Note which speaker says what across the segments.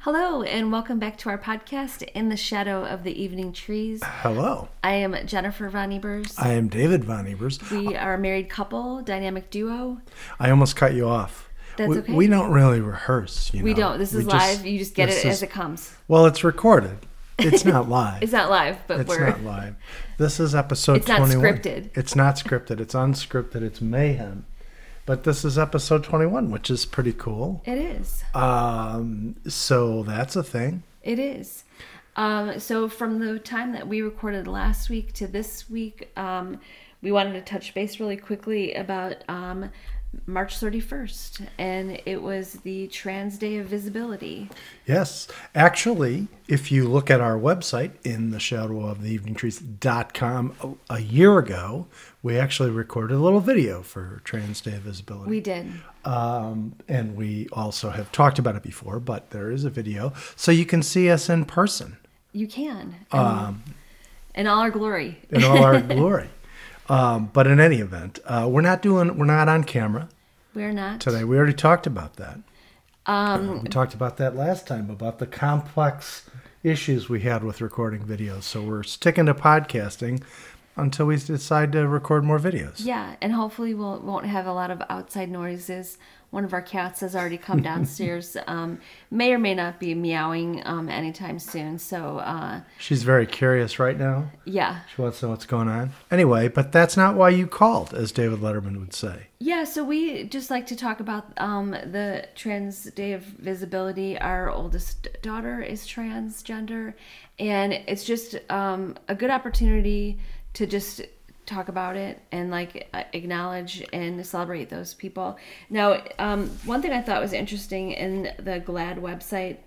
Speaker 1: Hello, and welcome back to our podcast, In the Shadow of the Evening Trees.
Speaker 2: Hello.
Speaker 1: I am Jennifer Von Ebers.
Speaker 2: I am David Von Ebers.
Speaker 1: We are a married couple, dynamic duo.
Speaker 2: I almost cut you off.
Speaker 1: That's okay.
Speaker 2: We don't really rehearse,
Speaker 1: We don't. This is live. You just get it as it comes.
Speaker 2: Well, it's recorded. It's not live.
Speaker 1: It's not live, but
Speaker 2: it's not live. This is episode 21.
Speaker 1: It's not scripted.
Speaker 2: It's not scripted. It's unscripted. It's mayhem. But this is episode 21, which is pretty cool.
Speaker 1: It is.
Speaker 2: So that's a thing.
Speaker 1: It is. So from the time that we recorded last week to this week, we wanted to touch base really quickly about March 31st, and it was the Trans Day of Visibility.
Speaker 2: Yes. Actually, if you look at our website, intheshadowoftheeveningtrees.com, a year ago, we actually recorded a little video for Trans Day of Visibility.
Speaker 1: We did.
Speaker 2: And we also have talked about it before, but there is a video, so you can see us in person.
Speaker 1: You can. In all our glory.
Speaker 2: In all our glory. But in any event, we're not on camera.
Speaker 1: We're not
Speaker 2: today. We already talked about that. We talked about that last time, about the complex issues we had with recording videos. So we're sticking to podcasting until we decide to record more videos.
Speaker 1: Yeah, and hopefully we won't have a lot of outside noises. One of our cats has already come downstairs. May or may not be meowing anytime soon. So
Speaker 2: she's very curious right now.
Speaker 1: Yeah.
Speaker 2: She wants to know what's going on. Anyway, but that's not why you called, as David Letterman would say.
Speaker 1: Yeah, so we just like to talk about the Trans Day of Visibility. Our oldest daughter is transgender, and it's just a good opportunity to just talk about it and acknowledge and celebrate those people. Now, one thing I thought was interesting in the GLAAD website,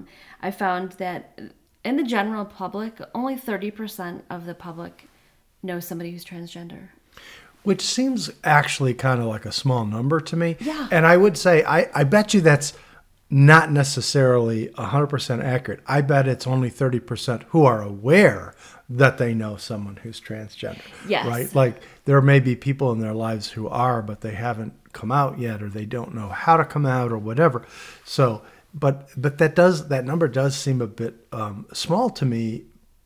Speaker 1: I found that in the general public, only 30% of the public knows somebody who's transgender.
Speaker 2: Which seems actually kind of like a small number to me.
Speaker 1: Yeah.
Speaker 2: And I would say, I bet you that's not necessarily 100% accurate. I bet it's only 30% who are aware that they know someone who's transgender.
Speaker 1: Yes.
Speaker 2: Right? Like there may be people in their lives who are, but they haven't come out yet, or they don't know how to come out, or whatever. So, but that number does seem a bit small to me,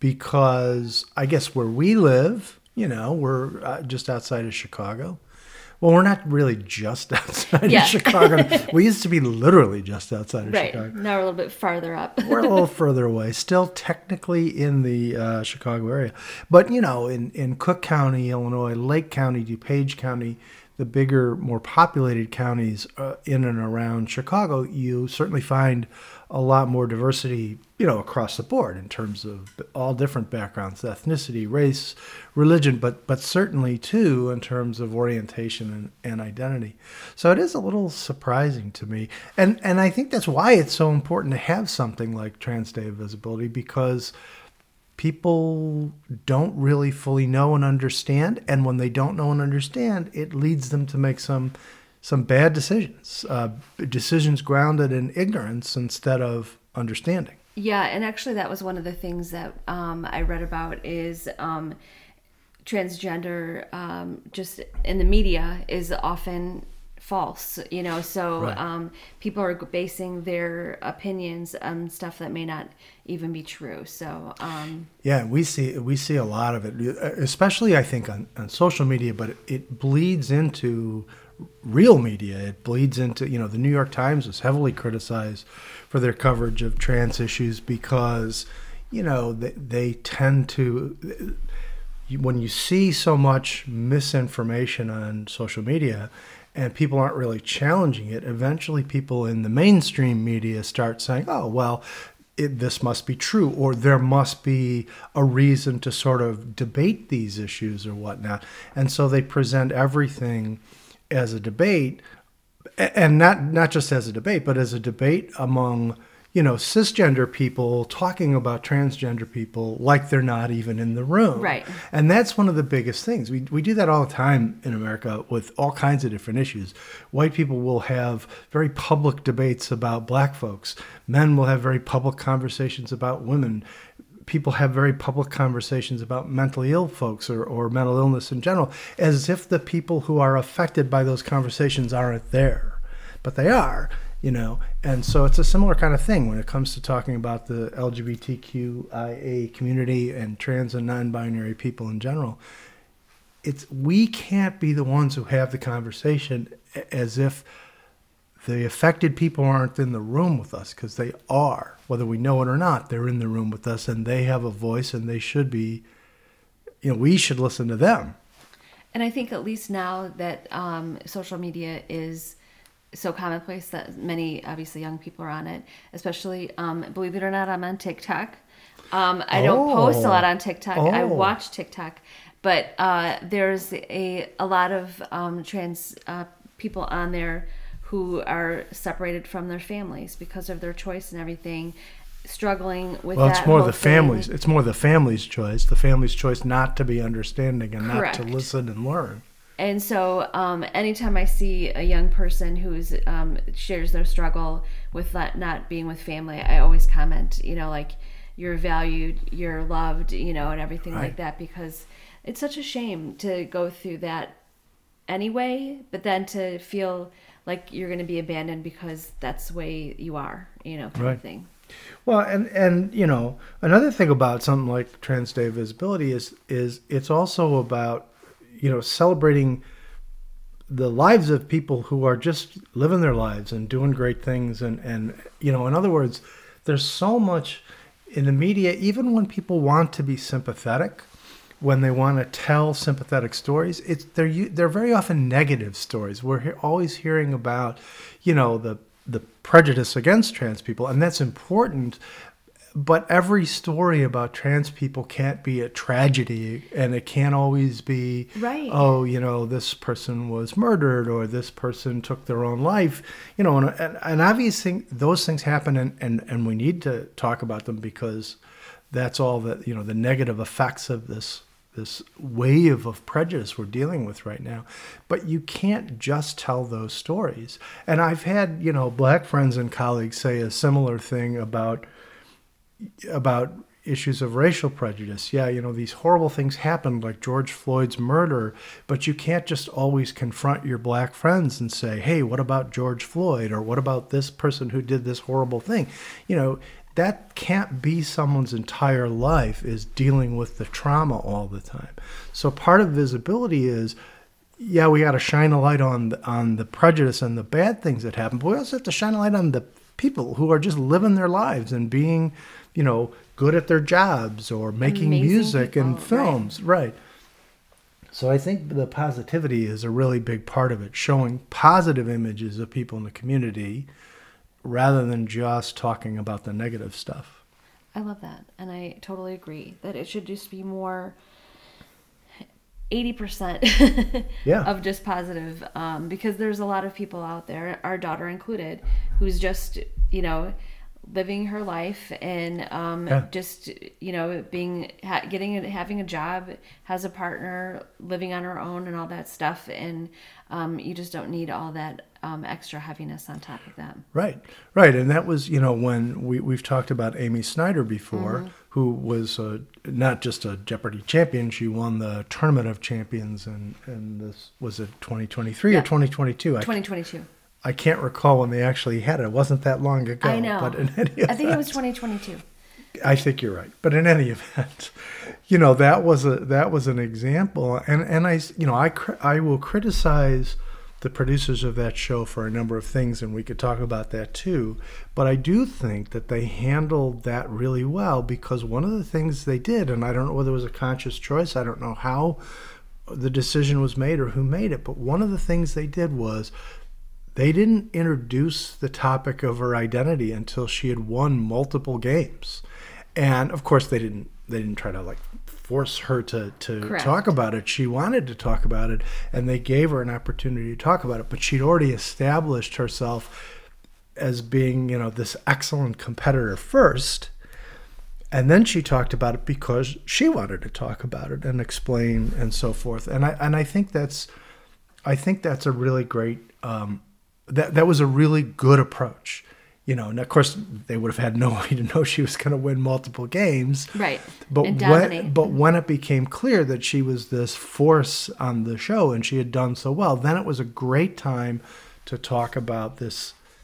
Speaker 2: because I guess where we live, we're just outside of Chicago. Well, we're not really just outside of Chicago. We used to be literally just outside of Chicago.
Speaker 1: Right. Now we're a little bit farther up.
Speaker 2: We're a little further away. Still technically in the Chicago area. But, in Cook County, Illinois, Lake County, DuPage County, the bigger, more populated counties in and around Chicago, you certainly find a lot more diversity, across the board in terms of all different backgrounds, ethnicity, race, religion, but certainly too in terms of orientation and identity. So it is a little surprising to me. And I think that's why it's so important to have something like Trans Day of Visibility, because people don't really fully know and understand. And when they don't know and understand, it leads them to make some bad decisions, decisions grounded in ignorance instead of understanding.
Speaker 1: Yeah, and actually that was one of the things that I read about is transgender just in the media is often false, so
Speaker 2: right.
Speaker 1: People are basing their opinions on stuff that may not even be true. So
Speaker 2: yeah, we see a lot of it, especially I think on social media, but it bleeds into real media. It bleeds into, the New York Times was heavily criticized for their coverage of trans issues because, they tend to, when you see so much misinformation on social media and people aren't really challenging it, eventually people in the mainstream media start saying, oh, well, this must be true, or there must be a reason to sort of debate these issues or whatnot. And so they present everything as a debate, and not just as a debate, but as a debate among, cisgender people talking about transgender people like they're not even in the room.
Speaker 1: Right.
Speaker 2: And that's one of the biggest things. We do that all the time in America with all kinds of different issues. White people will have very public debates about black folks. Men will have very public conversations about women. People have very public conversations about mentally ill folks or mental illness in general, as if the people who are affected by those conversations aren't there. But they are. And so it's a similar kind of thing when it comes to talking about the LGBTQIA community and trans and non-binary people in general. We can't be the ones who have the conversation as if the affected people aren't in the room with us, because they are. Whether we know it or not, they're in the room with us, and they have a voice, and they should be, we should listen to them.
Speaker 1: And I think at least now that social media is so commonplace that many, obviously, young people are on it, especially, believe it or not, I'm on TikTok. I don't post a lot on TikTok. I watch TikTok. But there's a lot of trans people on there who are separated from their families because of their choice and everything, struggling with that.
Speaker 2: It's more the families. It's more the family's choice. The family's choice not to be understanding and
Speaker 1: Correct.
Speaker 2: Not to listen and learn.
Speaker 1: And so, anytime I see a young person who's shares their struggle with not being with family, I always comment, like, you're valued, you're loved, and everything
Speaker 2: Right.
Speaker 1: like that, because it's such a shame to go through that anyway, but then to feel like you're going to be abandoned because that's the way you are, kind
Speaker 2: Right.
Speaker 1: of thing.
Speaker 2: Well, and another thing about something like Trans Day of Visibility is it's also about, celebrating the lives of people who are just living their lives and doing great things. And in other words, there's so much in the media, even when people want to be sympathetic, when they want to tell sympathetic stories, they're very often negative stories. We're always hearing about, the prejudice against trans people, and that's important. But every story about trans people can't be a tragedy, and it can't always be,
Speaker 1: right.
Speaker 2: Oh, this person was murdered or this person took their own life, and obviously those things happen, and we need to talk about them because that's all that, the negative effects of this wave of prejudice we're dealing with right now. But you can't just tell those stories. And I've had, Black friends and colleagues say a similar thing about issues of racial prejudice. Yeah, these horrible things happened, like George Floyd's murder, but you can't just always confront your Black friends and say, hey, what about George Floyd? Or what about this person who did this horrible thing? That can't be someone's entire life, is dealing with the trauma all the time. So part of visibility is, yeah, we got to shine a light on the prejudice and the bad things that happen, but we also have to shine a light on the people who are just living their lives and being, good at their jobs or making
Speaker 1: Amazing
Speaker 2: music
Speaker 1: people,
Speaker 2: and films. Right. So I think the positivity is a really big part of it, showing positive images of people in the community rather than just talking about the negative stuff.
Speaker 1: I love that. And I totally agree that it should just be more 80%
Speaker 2: Yeah.
Speaker 1: of just positive, because there's a lot of people out there, our daughter included, who's just, living her life and just, having a job, has a partner, living on her own and all that stuff. And you just don't need all that extra heaviness on top of that.
Speaker 2: Right. And that was, when we've talked about Amy Snyder before,
Speaker 1: Mm-hmm.
Speaker 2: who was not just a Jeopardy champion, she won the Tournament of Champions, and this was it 2023
Speaker 1: Yeah.
Speaker 2: or 2022?
Speaker 1: 2022.
Speaker 2: I can't recall when they actually had it. It wasn't that long ago.
Speaker 1: I know.
Speaker 2: But in any event,
Speaker 1: I think it was 2022.
Speaker 2: I think you're right. But in any event, that was an example. And I will criticize the producers of that show for a number of things, and we could talk about that too. But I do think that they handled that really well, because one of the things they did, and I don't know whether it was a conscious choice, I don't know how the decision was made or who made it, but one of the things they did was they didn't introduce the topic of her identity until she had won multiple games. And of course they didn't try to force her to
Speaker 1: Correct.
Speaker 2: talk about it. She wanted to talk about it, and they gave her an opportunity to talk about it, but she'd already established herself as being, this excellent competitor first. And then she talked about it because she wanted to talk about it and explain and so forth. And I think that's a really great that was a really good approach. And of course they would have had no way to know she was going to win multiple games.
Speaker 1: Right.
Speaker 2: But
Speaker 1: And dominate.
Speaker 2: when it became clear that she was this force on the show and she had done so well, then it was a great time to talk about this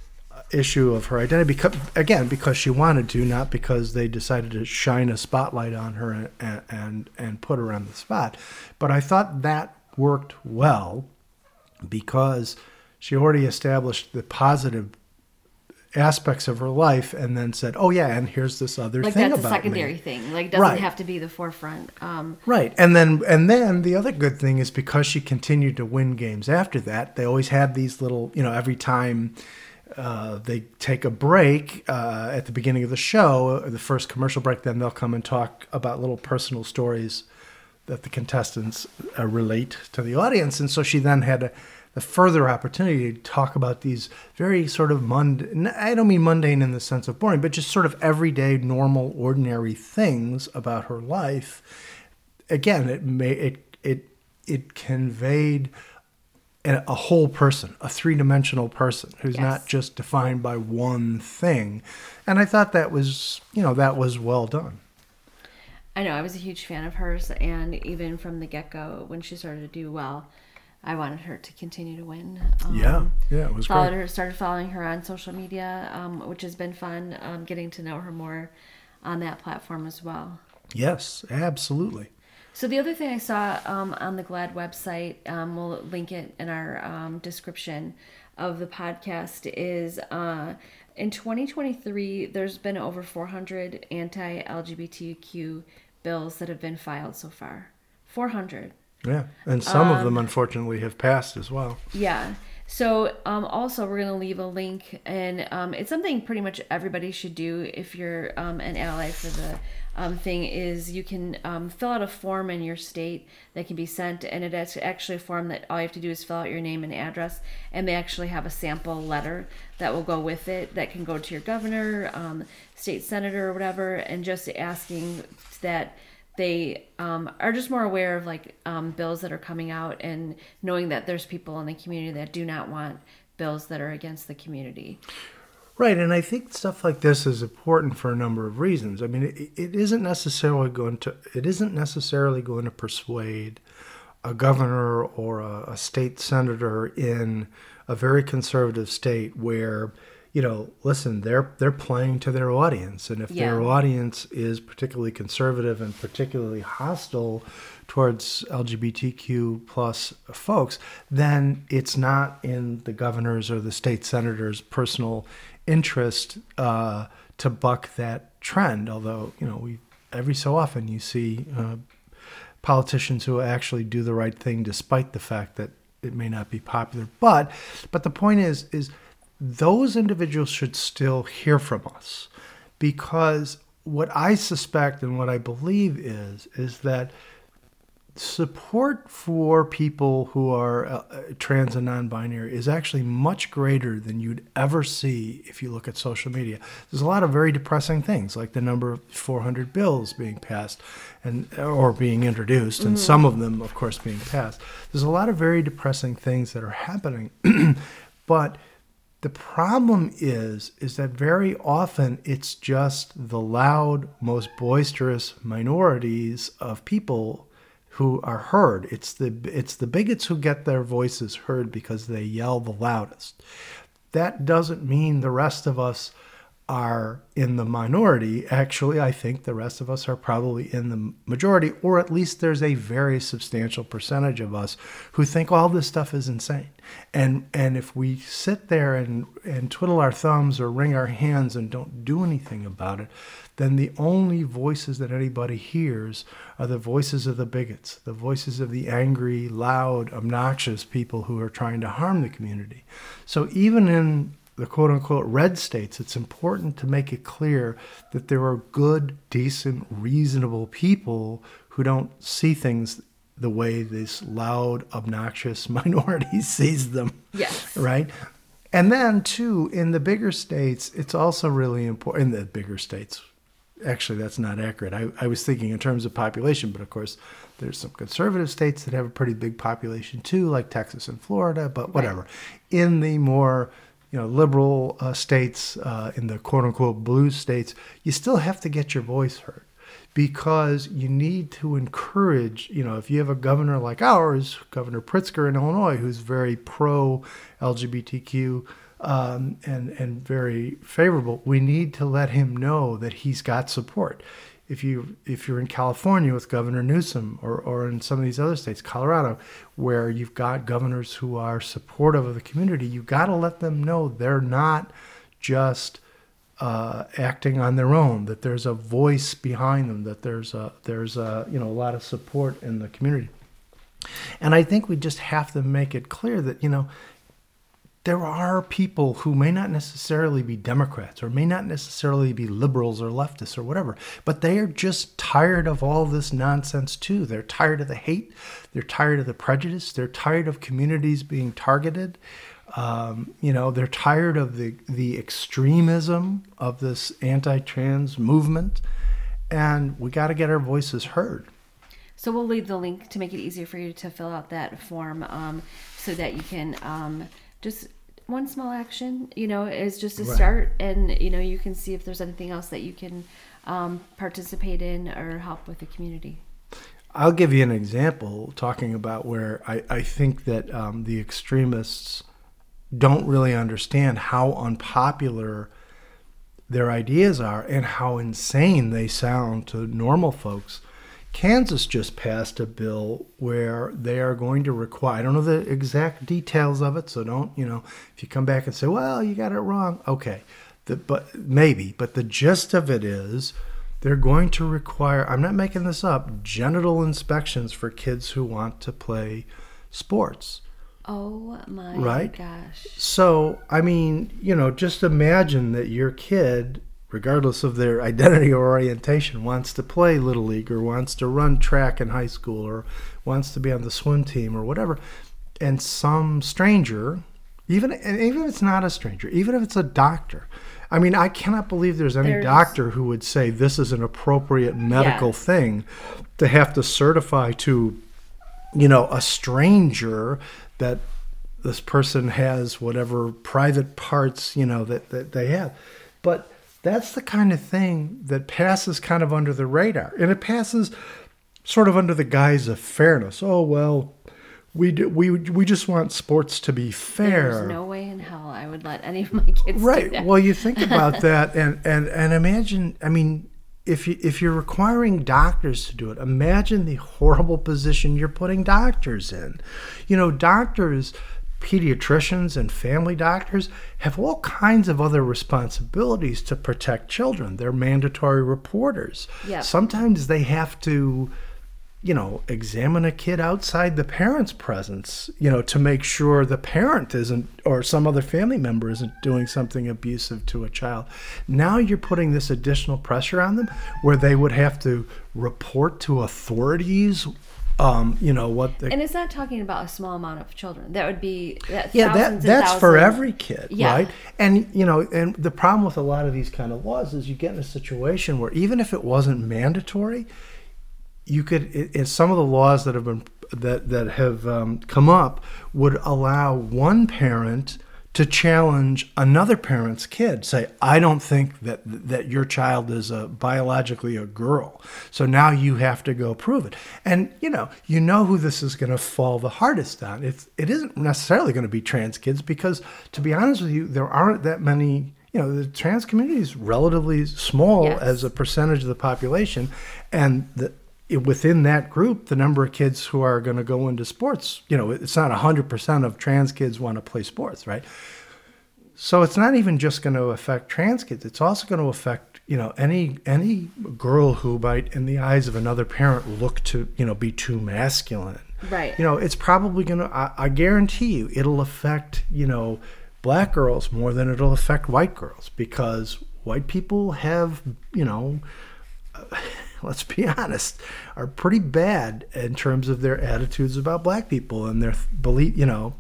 Speaker 2: issue of her identity, because she wanted to, not because they decided to shine a spotlight on her and put her on the spot. But I thought that worked well because she already established the positive aspects of her life and then said, oh yeah, and here's this other
Speaker 1: like
Speaker 2: thing
Speaker 1: that's
Speaker 2: about
Speaker 1: a secondary
Speaker 2: me.
Speaker 1: thing. Like, it doesn't
Speaker 2: Right.
Speaker 1: have to be the forefront.
Speaker 2: Right. And then the other good thing is because she continued to win games after that, they always had these little, every time they take a break at the beginning of the show, the first commercial break, then they'll come and talk about little personal stories that the contestants relate to the audience. And so she then had the further opportunity to talk about these very sort of I don't mean mundane in the sense of boring, but just sort of everyday, normal, ordinary things about her life. Again, it conveyed a whole person, a three-dimensional person who's
Speaker 1: Yes.
Speaker 2: not just defined by one thing. And I thought that was well done.
Speaker 1: I know, I was a huge fan of hers, and even from the get-go, when she started to do well, I wanted her to continue to win.
Speaker 2: Yeah, it was great.
Speaker 1: Started following her on social media, which has been fun, getting to know her more on that platform as well.
Speaker 2: Yes, absolutely.
Speaker 1: So the other thing I saw on the GLAAD website, we'll link it in our description of the podcast, is in 2023, there's been over 400 anti-LGBTQ bills that have been filed so far. 400.
Speaker 2: Yeah, and some of them, unfortunately, have passed as well.
Speaker 1: Yeah. So also, we're going to leave a link, and it's something pretty much everybody should do if you're an ally for the thing, is you can fill out a form in your state that can be sent, and it's actually a form that all you have to do is fill out your name and address, and they actually have a sample letter that will go with it that can go to your governor, state senator, or whatever, and just asking that they are just more aware of bills that are coming out, and knowing that there's people in the community that do not want bills that are against the community.
Speaker 2: Right, and I think stuff like this is important for a number of reasons. I mean, it isn't necessarily going to persuade a governor or a state senator in a very conservative state where, listen, they're playing to their audience, and if their audience is particularly conservative and particularly hostile towards LGBTQ plus folks, then it's not in the governor's or the state senator's personal interest to buck that trend. Although, every so often you see politicians who actually do the right thing despite the fact that it may not be popular. But the point is those individuals should still hear from us, because what I suspect and what I believe is that support for people who are trans and non-binary is actually much greater than you'd ever see if you look at social media. There's a lot of very depressing things, like the number of 400 bills being passed or being introduced, and some of them, of course, being passed. There's a lot of very depressing things that are happening, but the problem is that very often it's just the loud, most boisterous minorities of people who are heard. It's the bigots who get their voices heard because they yell the loudest. That doesn't mean the rest of us are in the minority. Actually, I think the rest of us are probably in the majority, or at least there's a very substantial percentage of us who think all this stuff is insane. And if we sit there and twiddle our thumbs or wring our hands and don't do anything about it, then the only voices that anybody hears are the voices of the bigots, the voices of the angry, loud, obnoxious people who are trying to harm the community. So even in the quote-unquote red states, it's important to make it clear that there are good, decent, reasonable people who don't see things the way this loud, obnoxious minority sees them.
Speaker 1: Yes.
Speaker 2: Right? And then, too, in the bigger states, it's also really important. In the bigger states, actually, that's not accurate. I was thinking in terms of population, but of course, there's some conservative states that have a pretty big population, too, like Texas and Florida, but whatever. Right. In the more liberal states, in the quote-unquote blue states, you still have to get your voice heard, because you need to encourage, if you have a governor like ours, Governor Pritzker in Illinois, who's very pro-LGBTQ and very favorable, we need to let him know that he's got support. If you're in California with Governor Newsom, or in some of these other states, Colorado, where you've got governors who are supportive of the community, you've got to let them know they're not just acting on their own, that there's a voice behind them, that there's a lot of support in the community. And I think we just have to make it clear that, there are people who may not necessarily be Democrats or may not necessarily be liberals or leftists or whatever, but they are just tired of all this nonsense too. They're tired of the hate. They're tired of the prejudice. They're tired of communities being targeted. They're tired of the extremism of this anti-trans movement. And we got to get our voices heard.
Speaker 1: So we'll leave the link to make it easier for you to fill out that form, so that you can just one small action, is just a start, and you can see if there's anything else that you can participate in or help with the community.
Speaker 2: I'll give you an example talking about where I think that the extremists don't really understand how unpopular their ideas are and how insane they sound to normal folks. Kansas just passed a bill where they are going to require, I don't know the exact details of it, so don't, if you come back and say, well, you got it wrong, okay, but the gist of it is they're going to require, I'm not making this up, genital inspections for kids who want to play sports.
Speaker 1: Oh my gosh.
Speaker 2: So, just imagine that your kid, regardless of their identity or orientation, wants to play Little League or wants to run track in high school or wants to be on the swim team or whatever. And some stranger, even if it's not a stranger, even if it's a doctor, I cannot believe there's any doctor who would say this is an appropriate medical thing to have to certify to, a stranger that this person has whatever private parts, that they have. But that's the kind of thing that passes kind of under the radar. And it passes sort of under the guise of fairness. Oh, well, we just want sports to be fair.
Speaker 1: There's no way in hell I would let any of my kids do that.
Speaker 2: Right. Well, you think about that and imagine, if you're requiring doctors to do it, imagine the horrible position you're putting doctors in. Doctors, pediatricians and family doctors have all kinds of other responsibilities to protect children. They're mandatory reporters.
Speaker 1: Yep.
Speaker 2: Sometimes they have to, examine a kid outside the parent's presence, to make sure the parent isn't, or some other family member isn't doing something abusive to a child. Now you're putting this additional pressure on them where they would have to report to authorities and it's not
Speaker 1: talking about a small amount of children. That would be
Speaker 2: that's for every kid,
Speaker 1: yeah.
Speaker 2: Right? And and the problem with a lot of these kind of laws is you get in a situation where even if it wasn't mandatory, you could, in some of the laws that have been that have come up, would allow one parent to challenge another parent's kid, say, I don't think that your child is biologically a girl, so now you have to go prove it. And you know who this is going to fall the hardest on. It isn't necessarily going to be trans kids, because to be honest with you, there aren't that many. The trans community is relatively small as a percentage of the population, and within that group, the number of kids who are going to go into sports, it's not 100% of trans kids want to play sports, right? So it's not even just going to affect trans kids. It's also going to affect, any girl who might, in the eyes of another parent, look to, be too masculine.
Speaker 1: Right.
Speaker 2: It's probably going to, I guarantee you, it'll affect, black girls more than it'll affect white girls, because white people have, let's be honest, are pretty bad in terms of their attitudes about black people and their belief.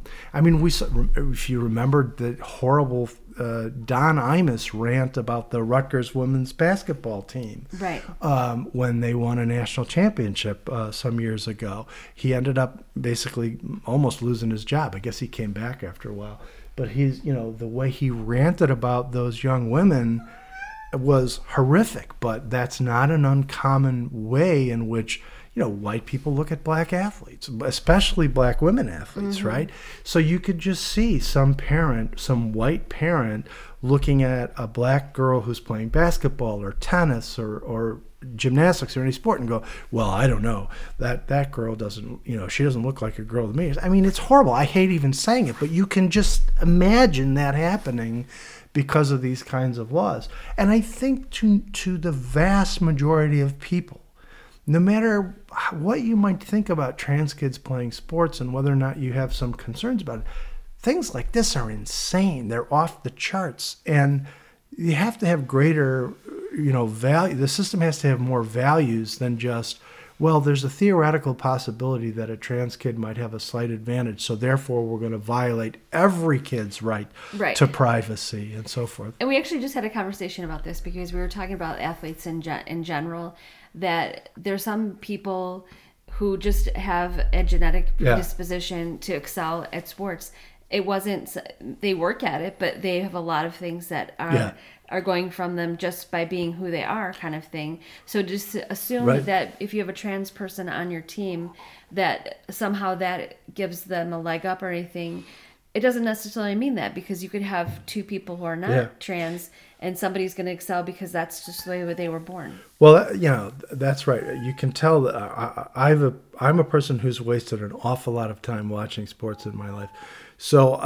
Speaker 2: If you remember the horrible Don Imus rant about the Rutgers women's basketball team,
Speaker 1: right?
Speaker 2: When they won a national championship some years ago, he ended up basically almost losing his job. I guess he came back after a while, but he's, the way he ranted about those young women was horrific. But that's not an uncommon way in which white people look at black athletes, especially black women athletes, right? So you could just see some white parent looking at a black girl who's playing basketball or tennis or gymnastics or any sport and go, well, I don't know, that girl doesn't, she doesn't look like a girl to me. I mean, it's horrible. I hate even saying it, but you can just imagine that happening because of these kinds of laws. And I think to the vast majority of people, no matter what you might think about trans kids playing sports and whether or not you have some concerns about it, things like this are insane. They're off the charts. And you have to have greater, value. The system has to have more values than just, well, there's a theoretical possibility that a trans kid might have a slight advantage, so therefore we're going to violate every kid's right to privacy and so forth.
Speaker 1: And we actually just had a conversation about this because we were talking about athletes in general, that there's some people who just have a genetic predisposition to excel at sports. It wasn't, they work at it, but they have a lot of things that are going from them just by being who they are, kind of thing. So just assume that if you have a trans person on your team, that somehow that gives them a leg up or anything. It doesn't necessarily mean that, because you could have two people who are not trans and somebody's going to excel because that's just the way they were born.
Speaker 2: Well, that's right. You can tell that I'm a person who's wasted an awful lot of time watching sports in my life. So,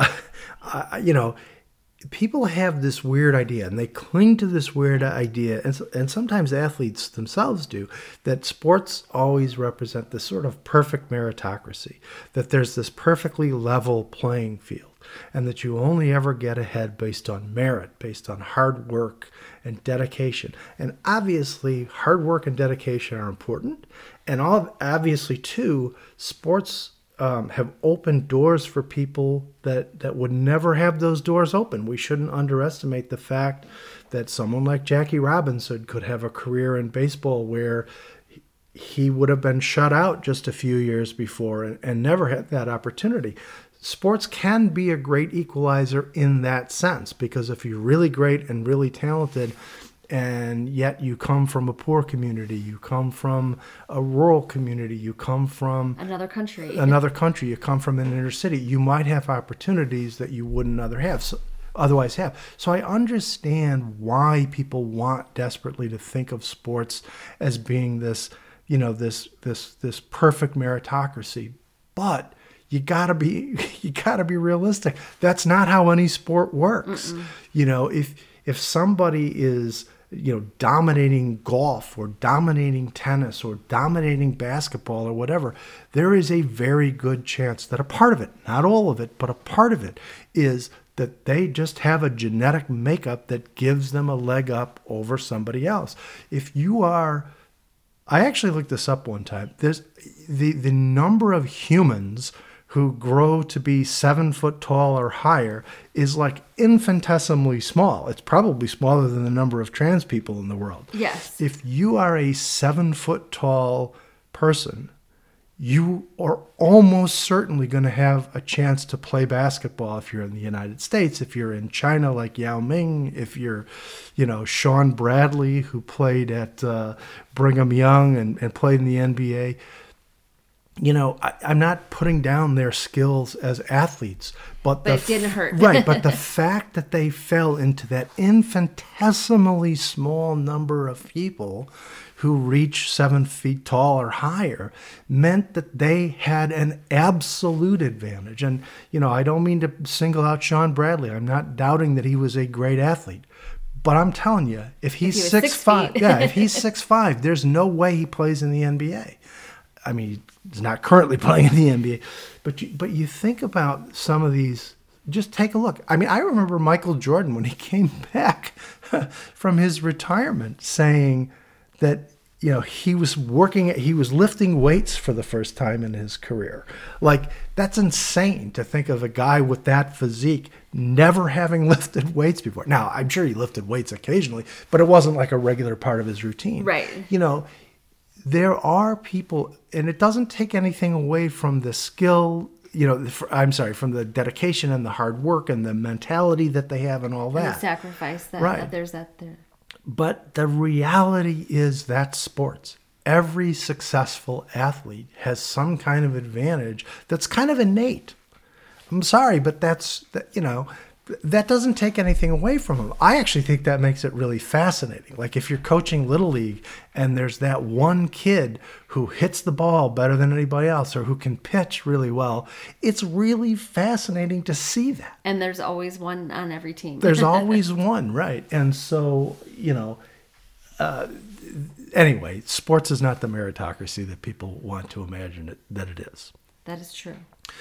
Speaker 2: people have this weird idea, and they cling to this weird idea, and sometimes athletes themselves do, that sports always represent this sort of perfect meritocracy, that there's this perfectly level playing field, and that you only ever get ahead based on merit, based on hard work and dedication. And obviously, hard work and dedication are important, and obviously, too, sports have opened doors for people that would never have those doors open. We shouldn't underestimate the fact that someone like Jackie Robinson could have a career in baseball where he would have been shut out just a few years before and never had that opportunity. Sports can be a great equalizer in that sense, because if you're really great and really talented, and yet you come from a poor community, you come from a rural community, you come from
Speaker 1: another country,
Speaker 2: you come from an inner city, you might have opportunities that you wouldn't otherwise have. So I understand why people want desperately to think of sports as being this, this perfect meritocracy. But you gotta be realistic. That's not how any sport works. If somebody is dominating golf or dominating tennis or dominating basketball or whatever, there is a very good chance that a part of it, not all of it, but a part of it is that they just have a genetic makeup that gives them a leg up over somebody else. I actually looked this up one time. There's the number of humans who grow to be 7 foot tall or higher is like infinitesimally small. It's probably smaller than the number of trans people in the world.
Speaker 1: Yes.
Speaker 2: If you are a 7 foot tall person, you are almost certainly going to have a chance to play basketball if you're in the United States, if you're in China like Yao Ming, if you're, Sean Bradley, who played at Brigham Young and played in the NBA. I'm not putting down their skills as athletes, but
Speaker 1: it didn't hurt.
Speaker 2: Right, but the fact that they fell into that infinitesimally small number of people who reached 7 feet tall or higher meant that they had an absolute advantage. And, I don't mean to single out Sean Bradley. I'm not doubting that he was a great athlete. But I'm telling you, if he's 6'5", if he's 6'5", there's no way he plays in the NBA. I mean, he's not currently playing in the NBA, but you think about some of these. Just take a look. I mean, I remember Michael Jordan when he came back from his retirement saying that he was lifting weights for the first time in his career. Like, that's insane to think of a guy with that physique never having lifted weights before. Now, I'm sure he lifted weights occasionally, but it wasn't like a regular part of his routine.
Speaker 1: Right.
Speaker 2: There are people, and it doesn't take anything away from the skill, from the dedication and the hard work and the mentality that they have and all that.
Speaker 1: And the sacrifice that,
Speaker 2: right.
Speaker 1: There's that there.
Speaker 2: But the reality is that's sports. every successful athlete has some kind of advantage that's kind of innate. I'm sorry, but that doesn't take anything away from them. I actually think that makes it really fascinating. Like if you're coaching Little League and there's that one kid who hits the ball better than anybody else or who can pitch really well, it's really fascinating to see that.
Speaker 1: And there's always one on every team.
Speaker 2: There's always one, right? And so, anyway, sports is not the meritocracy that people want to imagine that it is.
Speaker 1: That is true.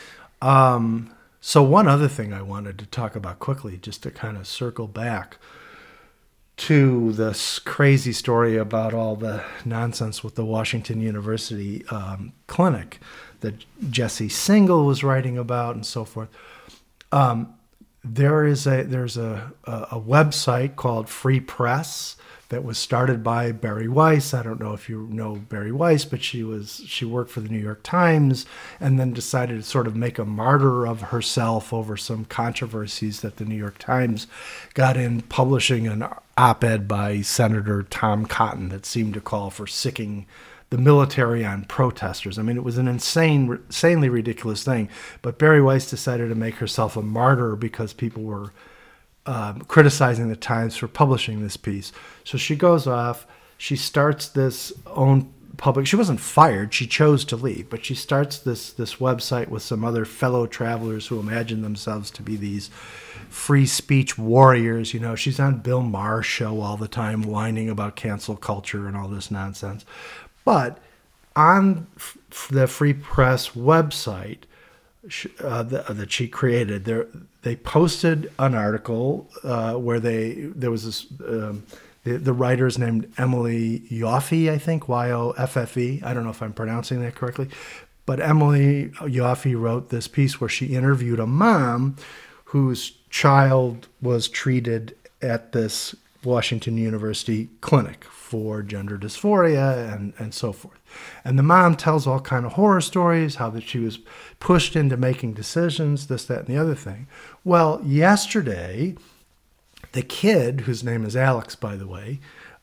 Speaker 2: So one other thing I wanted to talk about quickly, just to kind of circle back to this crazy story about all the nonsense with the Washington University clinic that Jesse Singal was writing about and so forth. There's a website called Free Press that was started by Bari Weiss. I don't know if you know Bari Weiss, but she worked for the New York Times and then decided to sort of make a martyr of herself over some controversies that the New York Times got in, publishing an op-ed by Senator Tom Cotton that seemed to call for sicking the military on protesters. I mean, it was an insanely ridiculous thing. But Bari Weiss decided to make herself a martyr because people were criticizing the Times for publishing this piece. So she goes off, she starts this own public, she wasn't fired, she chose to leave, but she starts this website with some other fellow travelers who imagine themselves to be these free speech warriors. She's on Bill Maher's show all the time whining about cancel culture and all this nonsense. But on the Free Press website that she created, they posted an article where there was this the writer's named Emily Yoffe, I think, Yoffe. I don't know if I'm pronouncing that correctly, but Emily Yoffe wrote this piece where she interviewed a mom whose child was treated at this Washington University clinic for gender dysphoria and so forth. And the mom tells all kind of horror stories, how that she was pushed into making decisions, this, that, and the other thing. Well, yesterday, the kid, whose name is Alex, by the way,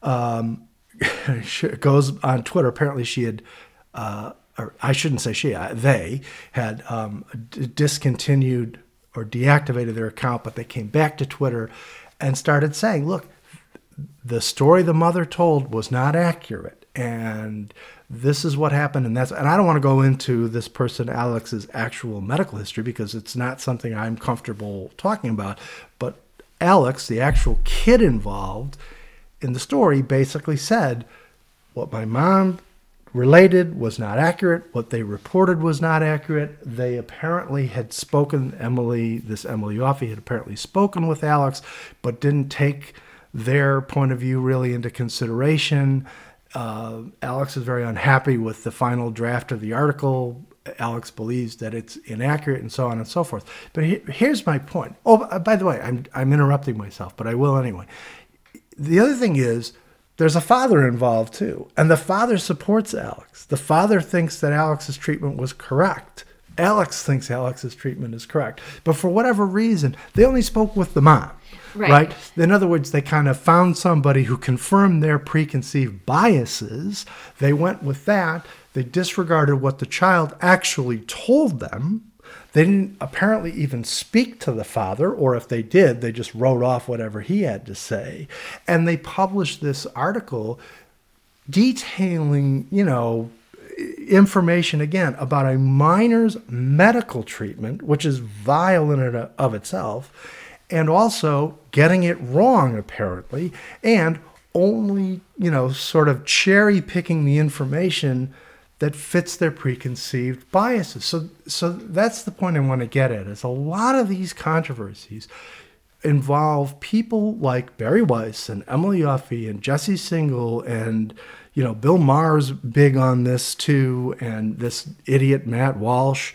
Speaker 2: goes on Twitter. Apparently she had, or I shouldn't say she, they had discontinued or deactivated their account, but they came back to Twitter and started saying, look, the story the mother told was not accurate, and this is what happened, and I don't want to go into this person Alex's actual medical history because it's not something I'm comfortable talking about, but Alex, the actual kid involved in the story, basically said what my mom related was not accurate, what they reported was not accurate. They apparently had spoken, Emily Yoffe had apparently spoken with Alex, but didn't take their point of view really into consideration. Alex is very unhappy with the final draft of the article. Alex believes that it's inaccurate and so on and so forth. But here's my point. Oh, by the way, I'm interrupting myself, but I will anyway. The other thing is there's a father involved too, and the father supports Alex. The father thinks that Alex's treatment was correct. Alex thinks Alex's treatment is correct. But for whatever reason, they only spoke with the mom. Right? In other words, they kind of found somebody who confirmed their preconceived biases. They went with that. They disregarded what the child actually told them. They didn't apparently even speak to the father, or if they did, they just wrote off whatever he had to say. And they published this article detailing, information, again, about a minor's medical treatment, which is vile in and of itself, and also getting it wrong, apparently, and only, sort of cherry picking the information that fits their preconceived biases. So that's the point I want to get at, is a lot of these controversies involve people like Bari Weiss and Emily Yoffe and Jesse Singal and, Bill Maher's big on this too, and this idiot Matt Walsh.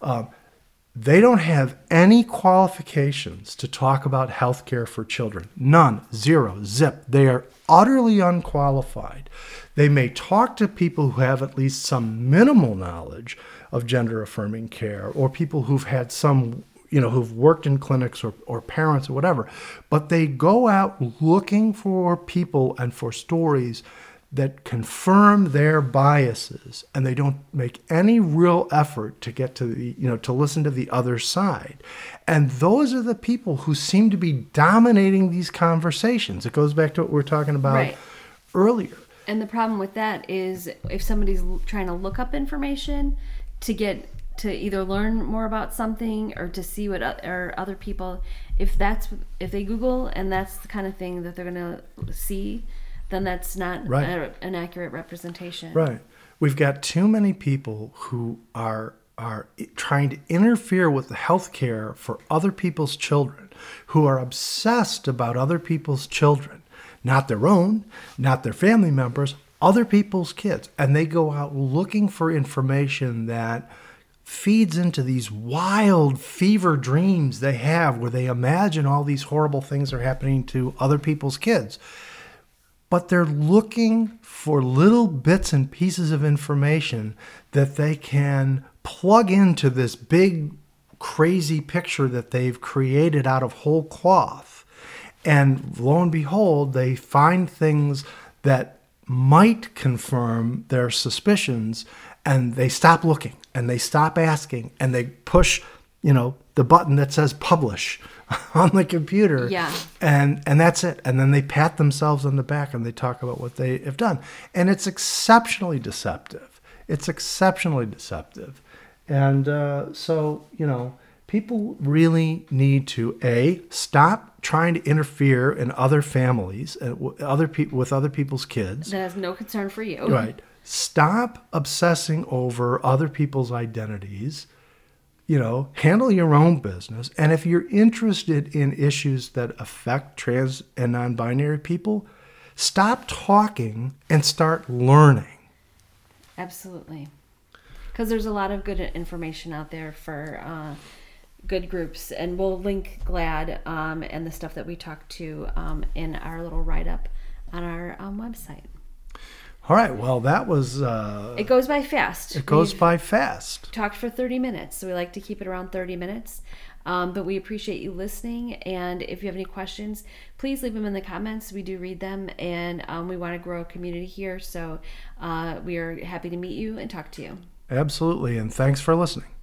Speaker 2: They don't have any qualifications to talk about healthcare for children. None. Zero. Zip. They are utterly unqualified. They may talk to people who have at least some minimal knowledge of gender-affirming care, or people who've had some, who've worked in clinics or parents or whatever. But they go out looking for people and for stories that confirm their biases, and they don't make any real effort to get to the, to listen to the other side. And those are the people who seem to be dominating these conversations. It goes back to what we were talking about earlier.
Speaker 1: And the problem with that is if somebody's trying to look up information to either learn more about something or to see what other people, if they Google and that's the kind of thing that they're going to see, then that's not an accurate representation.
Speaker 2: Right. We've got too many people who are trying to interfere with the health care for other people's children, who are obsessed about other people's children, not their own, not their family members, other people's kids. And they go out looking for information that feeds into these wild fever dreams they have where they imagine all these horrible things are happening to other people's kids. But they're looking for little bits and pieces of information that they can plug into this big, crazy picture that they've created out of whole cloth. And lo and behold, they find things that might confirm their suspicions, and they stop looking, and they stop asking, and they push, the button that says publish on the computer.
Speaker 1: Yeah.
Speaker 2: And that's it. And then they pat themselves on the back and they talk about what they have done. And it's exceptionally deceptive. And so, people really need to, stop trying to interfere in other families, with other people's kids.
Speaker 1: That has no concern for you.
Speaker 2: Right. Stop obsessing over other people's identities. Handle your own business. And if you're interested in issues that affect trans and non-binary people, stop talking and start learning.
Speaker 1: Absolutely. Because there's a lot of good information out there for good groups. And we'll link GLAAD and the stuff that we talked to in our little write-up on our website.
Speaker 2: All right. Well, that was...
Speaker 1: it goes by fast.
Speaker 2: Talked
Speaker 1: for 30 minutes, so we like to keep it around 30 minutes. But we appreciate you listening, and if you have any questions, please leave them in the comments. We do read them, and we want to grow a community here, so we are happy to meet you and talk to you.
Speaker 2: Absolutely, and thanks for listening.